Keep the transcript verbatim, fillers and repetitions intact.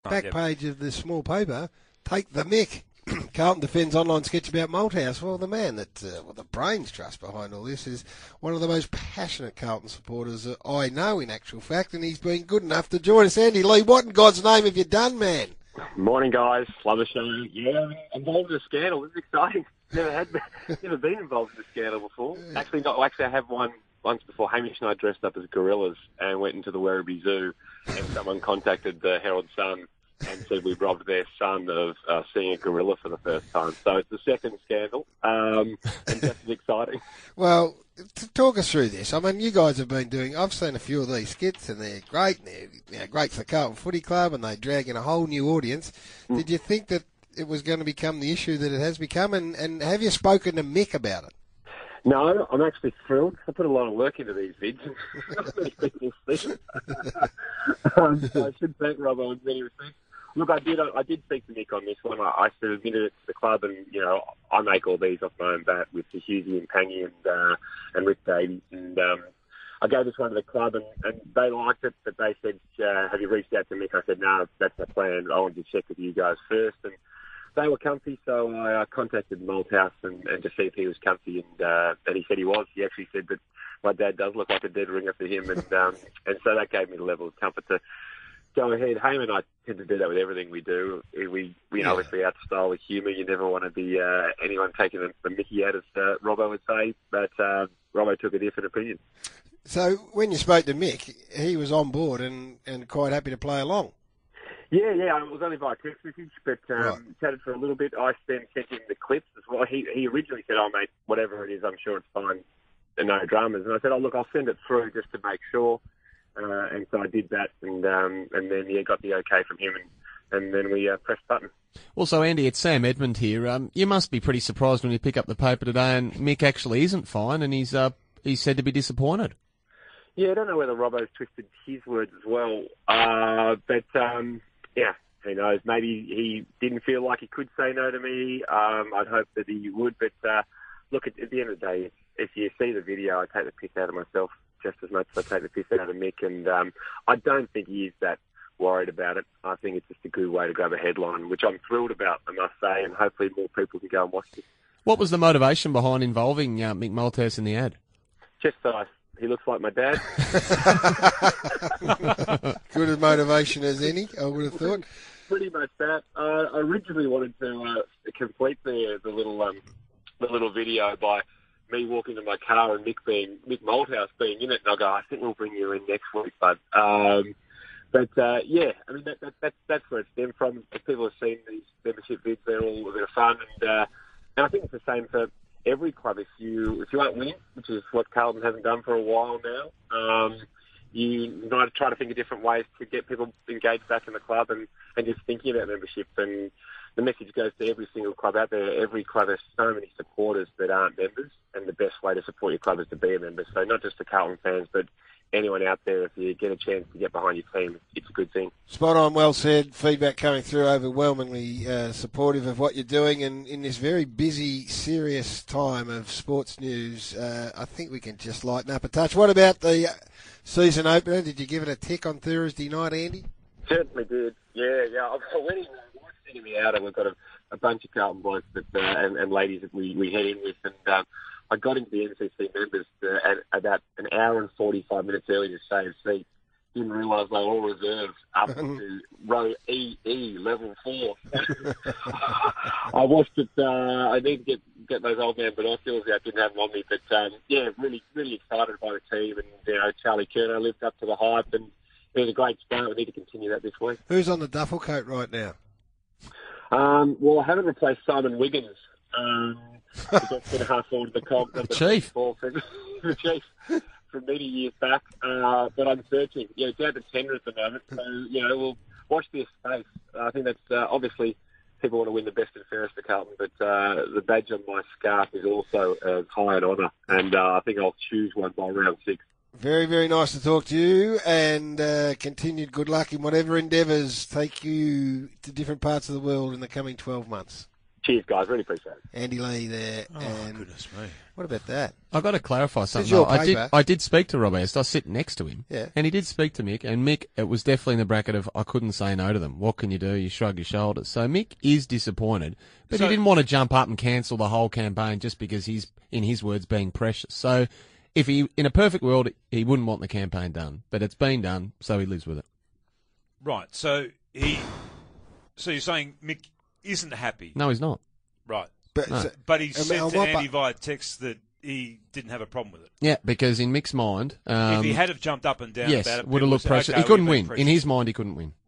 back yep. page of this small paper, take the mick. Carlton defends online sketch about Malthouse. Well, the man that, uh, well, the brains trust behind all this is one of the most passionate Carlton supporters that I know, in actual fact, and he's been good enough to join us. Andy Lee, what in God's name have you done, man? Morning, guys. Love the show. Yeah, involved in a scandal. This is exciting. Never had, never been involved in a scandal before. Actually, not. Actually, I have one once before. Hamish and I dressed up as gorillas and went into the Werribee Zoo, and someone contacted the Herald Sun and said we robbed their son of uh, seeing a gorilla for the first time. So it's the second scandal, um, and just as exciting. Well, to talk us through this. I mean, you guys have been doing, I've seen a few of these skits, and they're great, and they're you know, great for the Carlton Footy Club, and they drag in a whole new audience. Mm. Did you think that it was going to become the issue that it has become, and, and have you spoken to Mick about it? No, I'm actually thrilled. I put a lot of work into these vids. um, so I should thank Robbo in many respects. Look, I did. I did speak to Mick on this one. I, I submitted it to the club, and you know, I make all these off my own bat with the Husey and Pangy and uh, and Rick Davies, and um, I gave this one to the club, and, and they liked it. But they said, uh, "Have you reached out to Mick?" I said, "No, that's my plan. I wanted to check with you guys first." And they were comfy, so I uh, contacted Malthouse and, and to see if he was comfy, and uh, and he said he was. He actually said that my dad does look like a dead ringer for him, and um, and so that gave me the level of comfort to go ahead. Hayman and I tend to do that with everything we do. We, we yeah. obviously out style with humour. You never want to be uh, anyone taking the, the mickey out, as uh, Robbo would say, but uh, Robbo took a different opinion. So when you spoke to Mick, he was on board and, and quite happy to play along. Yeah, yeah, it was only by text message, but um, right. chatted for a little bit. I then sent him the clips as well. He, he originally said, "Oh, mate, whatever it is, I'm sure it's fine, and no dramas." And I said, "Oh, look, I'll send it through just to make sure." Uh, and so I did that, and um, and then yeah, got the okay from him, and, and then we uh, pressed button. Well, so Andy, it's Sam Edmund here. Um, you must be pretty surprised when you pick up the paper today, and Mick actually isn't fine, and he's uh, he's said to be disappointed. Yeah, I don't know whether Robbo's twisted his words as well, uh, but um, yeah, who knows? Maybe he didn't feel like he could say no to me. Um, I'd hope that he would, but uh, look, at, at the end of the day, if you see the video, I take the piss out of myself just as much as I take the piss out of Mick, and um, I don't think he is that worried about it. I think it's just a good way to grab a headline, which I'm thrilled about, I must say, and hopefully more people can go and watch it. What was the motivation behind involving uh, Mick Malthouse in the ad? Just that I, he looks like my dad. Good as motivation as any, I would have thought. Pretty much that. Uh, I originally wanted to uh, complete the the little um, the little video by me walking to my car and Mick being Mick Malthouse being in it, and I go, "I think we'll bring you in next week, bud." Um, but uh, yeah, I mean that, that, that that's where it stemmed from. If people have seen these membership vids, they're all a bit of fun, and uh, and I think it's the same for every club. If you if you aren't winning, which is what Carlton hasn't done for a while now, um, you might try to think of different ways to get people engaged back in the club and, and just thinking about membership. And the message goes to every single club out there. Every club has so many supporters that aren't members, and the best way to support your club is to be a member. So not just the Carlton fans, but anyone out there, if you get a chance to get behind your team, it's a good thing. Spot on, well said. Feedback coming through, overwhelmingly uh, supportive of what you're doing, and in this very busy, serious time of sports news, uh, I think we can just lighten up a touch. What about the season opener? Did you give it a tick on Thursday night, Andy? Certainly did. Yeah, yeah. I went in, sitting me out, and we've got a, a bunch of Carlton blokes that, uh, and, and ladies that we, we head in with, and um, I got into the N C C members uh, at about an hour and forty-five minutes early to save seats. Didn't realise they were all reserved up to row E, E, level four. I watched it. Uh, I need to get get those old man binoculars out. Didn't have them on me, but um, yeah, really, really excited by the team. And you know, Charlie Curnow lived up to the hype, and it was a great start. We need to continue that this week. Who's on the duffel coat right now? Um, well, I haven't replaced Simon Wiggins. Um, That's been half forward the comp. The chief. The chief from many years back. Uh, but I'm searching. Yeah, it's down to tender at the moment. So, you know, we'll watch this space. I think that's uh, obviously people want to win the best and fairest for Carlton, but uh, the badge on my scarf is also uh, high in honour. And uh, I think I'll choose one by round six. Very, very nice to talk to you, and uh, continued good luck in whatever endeavours take you to different parts of the world in the coming twelve months. Cheers, guys. Really appreciate it. Andy Lee there. Oh, and goodness me. what about that? I've got to clarify something. your though. I did. paper. I did speak to Rob Est. I sit next to him, Yeah. and he did speak to Mick. And Mick, it was definitely in the bracket of I couldn't say no to them. What can you do? You shrug your shoulders. So Mick is disappointed, but So- he didn't want to jump up and cancel the whole campaign just because he's, in his words, being precious. So if he, in a perfect world, he wouldn't want the campaign done, but it's been done, so he lives with it. Right. So he. So you're saying Mick isn't happy, No, he's not. right? But, No. so- But he I mean, said on to what Andy bu- via text that he didn't have a problem with it. Yeah, because in Mick's mind, um, if he had have jumped up and down yes, about it, would people have looked say, precious. okay, he couldn't we've win. been In precious. his mind, he couldn't win.